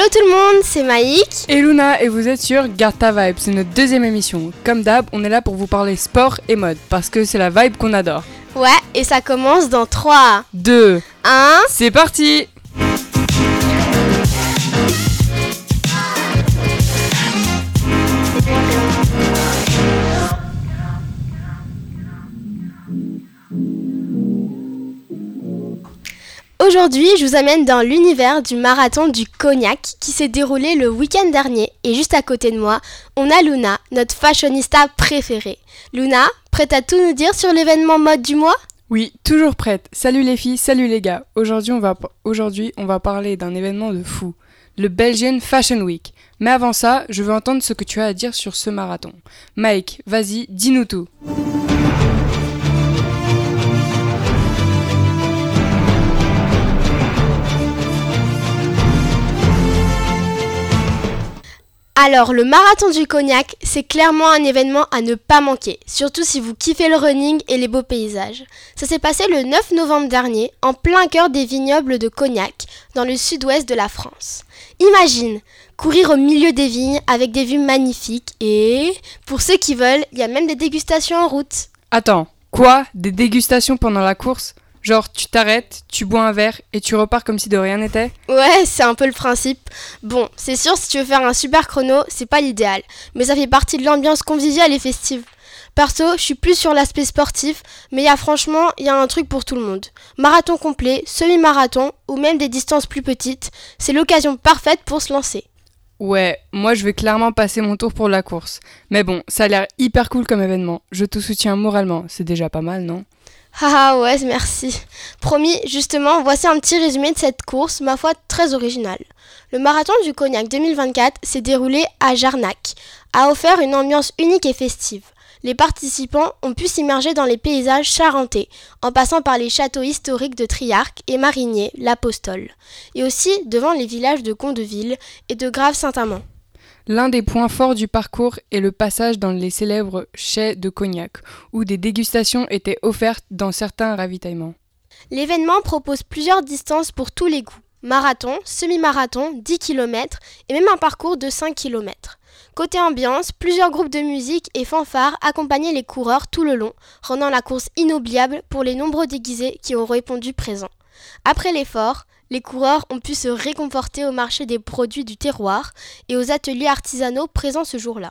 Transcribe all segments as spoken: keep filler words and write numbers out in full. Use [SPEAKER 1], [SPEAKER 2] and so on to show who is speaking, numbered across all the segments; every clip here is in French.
[SPEAKER 1] tout le monde, c'est Maïk
[SPEAKER 2] et Luna et vous êtes sur Garde ta Vibe, c'est notre deuxième émission. Comme d'hab, on est là pour vous parler sport et mode parce que c'est la vibe qu'on adore.
[SPEAKER 1] Ouais, et ça commence dans trois,
[SPEAKER 2] deux,
[SPEAKER 1] un,
[SPEAKER 2] c'est parti!
[SPEAKER 1] Aujourd'hui, je vous amène dans l'univers du marathon du Cognac qui s'est déroulé le week-end dernier. Et juste à côté de moi, on a Luna, notre fashionista préférée. Luna, prête à tout nous dire sur l'événement mode du mois ?
[SPEAKER 2] Oui, toujours prête. Salut les filles, salut les gars. Aujourd'hui, on va, aujourd'hui, on va parler d'un événement de fou, le Belgian Fashion Week. Mais avant ça, je veux entendre ce que tu as à dire sur ce marathon. Mike, vas-y, dis-nous tout.
[SPEAKER 1] Alors, le marathon du Cognac, c'est clairement un événement à ne pas manquer, surtout si vous kiffez le running et les beaux paysages. Ça s'est passé le neuf novembre dernier, en plein cœur des vignobles de Cognac, dans le sud-ouest de la France. Imagine, courir au milieu des vignes avec des vues magnifiques et, pour ceux qui veulent, il y a même des dégustations en route.
[SPEAKER 2] Attends, quoi ? Des dégustations pendant la course ? Genre, tu t'arrêtes, tu bois un verre et tu repars comme si de rien n'était ?
[SPEAKER 1] Ouais, c'est un peu le principe. Bon, c'est sûr, si tu veux faire un super chrono, c'est pas l'idéal. Mais ça fait partie de l'ambiance conviviale et festive. Perso, je suis plus sur l'aspect sportif, mais il y a franchement, il y a un truc pour tout le monde. Marathon complet, semi-marathon ou même des distances plus petites, c'est l'occasion parfaite pour se lancer.
[SPEAKER 2] Ouais, moi je vais clairement passer mon tour pour la course. Mais bon, ça a l'air hyper cool comme événement. Je te soutiens moralement, c'est déjà pas mal, non ?
[SPEAKER 1] Ah ouais, merci. Promis, justement, voici un petit résumé de cette course, ma foi très originale. Le marathon du Cognac deux mille vingt-quatre s'est déroulé à Jarnac, a offert une ambiance unique et festive. Les participants ont pu s'immerger dans les paysages charentais, en passant par les châteaux historiques de Triarc et Marigné, l'Apostole, et aussi devant les villages de Condeville et de Grave-Saint-Amand.
[SPEAKER 2] L'un des points forts du parcours est le passage dans les célèbres chais de Cognac, où des dégustations étaient offertes dans certains ravitaillements.
[SPEAKER 1] L'événement propose plusieurs distances pour tous les goûts. Marathon, semi-marathon, dix kilomètres et même un parcours de cinq kilomètres. Côté ambiance, plusieurs groupes de musique et fanfares accompagnaient les coureurs tout le long, rendant la course inoubliable pour les nombreux déguisés qui ont répondu présents. Après l'effort, les coureurs ont pu se réconforter au marché des produits du terroir et aux ateliers artisanaux présents ce jour-là.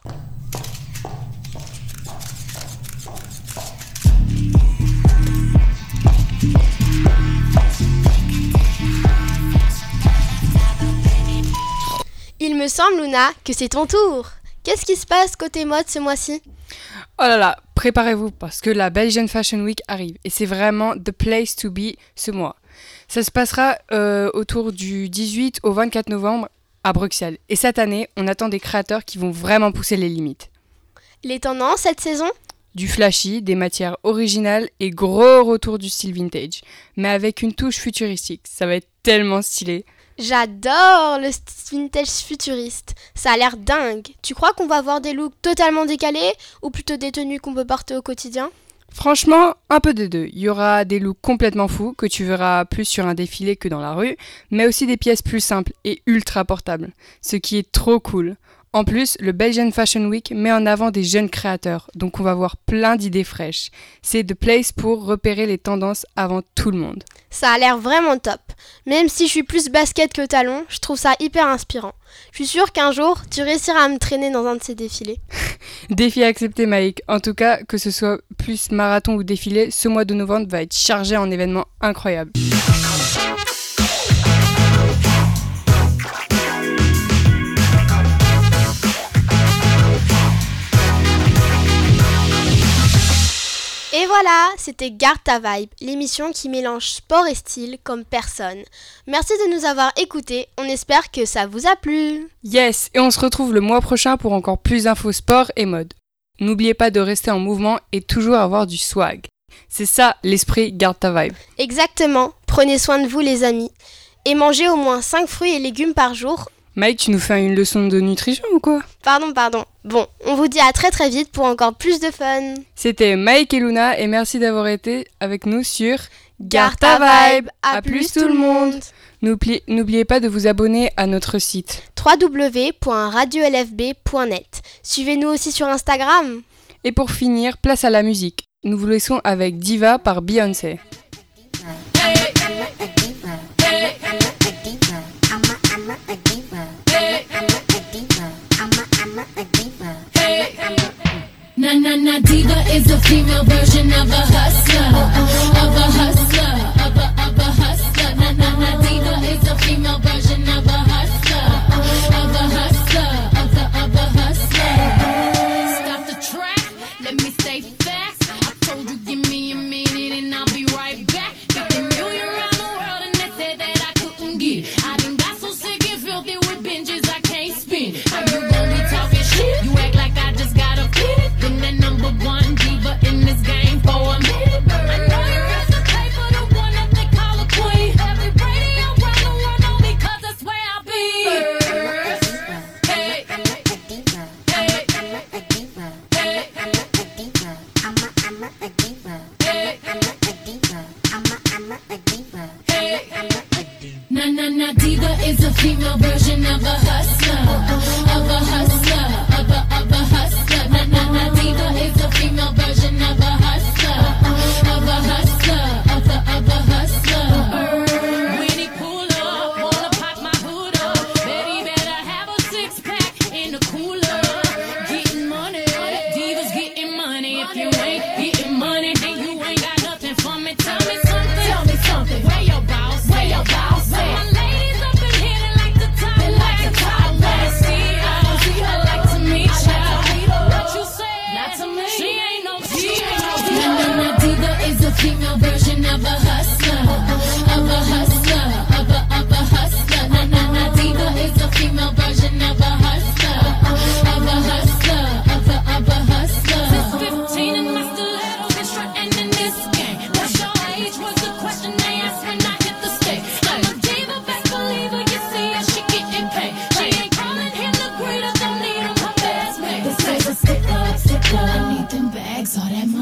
[SPEAKER 1] Il me semble, Luna, que c'est ton tour. Qu'est-ce qui se passe côté mode ce mois-ci ?
[SPEAKER 2] Oh là là, préparez-vous parce que la Belgian Fashion Week arrive et c'est vraiment the place to be ce mois. Ça se passera euh, autour du dix-huit au vingt-quatre novembre à Bruxelles. Et cette année, on attend des créateurs qui vont vraiment pousser les limites.
[SPEAKER 1] Les tendances cette saison ?
[SPEAKER 2] Du flashy, des matières originales et gros retour du style vintage. Mais avec une touche futuristique, ça va être tellement stylé.
[SPEAKER 1] J'adore le style vintage futuriste, ça a l'air dingue. Tu crois qu'on va avoir des looks totalement décalés ou plutôt des tenues qu'on peut porter au quotidien ?
[SPEAKER 2] Franchement, un peu des deux. Il y aura des looks complètement fous que tu verras plus sur un défilé que dans la rue, mais aussi des pièces plus simples et ultra portables, ce qui est trop cool. En plus, le Belgian Fashion Week met en avant des jeunes créateurs, donc on va voir plein d'idées fraîches. C'est the place pour repérer les tendances avant tout le monde.
[SPEAKER 1] Ça a l'air vraiment top. Même si je suis plus basket que talon, je trouve ça hyper inspirant. Je suis sûre qu'un jour, tu réussiras à me traîner dans un de ces défilés.
[SPEAKER 2] Défi accepté, Maïk. En tout cas, que ce soit plus marathon ou défilé, ce mois de novembre va être chargé en événements incroyables.
[SPEAKER 1] Et voilà, c'était Garde ta Vibe, l'émission qui mélange sport et style comme personne. Merci de nous avoir écoutés, on espère que ça vous a plu.
[SPEAKER 2] Yes, et on se retrouve le mois prochain pour encore plus d'infos sport et mode. N'oubliez pas de rester en mouvement et toujours avoir du swag. C'est ça l'esprit Garde ta Vibe.
[SPEAKER 1] Exactement, prenez soin de vous les amis. Et mangez au moins cinq fruits et légumes par jour.
[SPEAKER 2] Mike, tu nous fais une leçon de nutrition ou quoi ?
[SPEAKER 1] Pardon, pardon. Bon, on vous dit à très très vite pour encore plus de fun.
[SPEAKER 2] C'était Mike et Luna et merci d'avoir été avec nous sur garde ta vibe. À plus tout le monde. N'oubliez, n'oubliez pas de vous abonner à notre site
[SPEAKER 1] w w w point radio l f b point net. Suivez-nous aussi sur Instagram.
[SPEAKER 2] Et pour finir, place à la musique. Nous vous laissons avec Diva par Beyoncé.
[SPEAKER 3] Na na na diva is a female version of a hustler, of a hustler, of a of a hustler. Na na na diva is a female version of a hustler, of a hustler, of a of a hustler. Stop the track, let me stay fast. I told you give me a minute and I'll be right back. fifty million around the world and they said that I couldn't get. I done got so sick and filthy with binges I can't spin. How you gonna be talking shit? You act like I just got a fit. Been the number one diva in this game for a minute. I know you hesitate for the one that they call a queen. Every radio around the world know me 'cause that's where I be. First. Hey, hey, hey, na na na diva is a female version of a hustler, of a hustler, of a of a hustler. Na na na diva is a female version of a hustler, of a hustler, of a of a hustler. When he pull up, wanna pop my hood up. Betty better have a six pack in the cooler. Getting money, divas getting money. If you ain't getting money, then you ain't got nothing for me. Tell me something, tell me something. Where your boss? Where your boss? Where my ladies up in here, they like to talk, they like to talk. I wanna see her, I like to meet ya. What you say? Not to me. She ain't no, she ain't no diva. Na na na diva is a female version of a hustler, of a hustler, of a of a hustler. Na na na diva is a female version of a hustler, of a hustler, of a of a hustler. Since fifteen and my stilettos been strutting in this game. What's your age? Was the question they asked when I hit the stage. I'm a diva, best believer. You see her, she getting paid. She ain't calling him the greater, don't need him, her best mate. This is a stick up, stick up. I need them bags, all that money.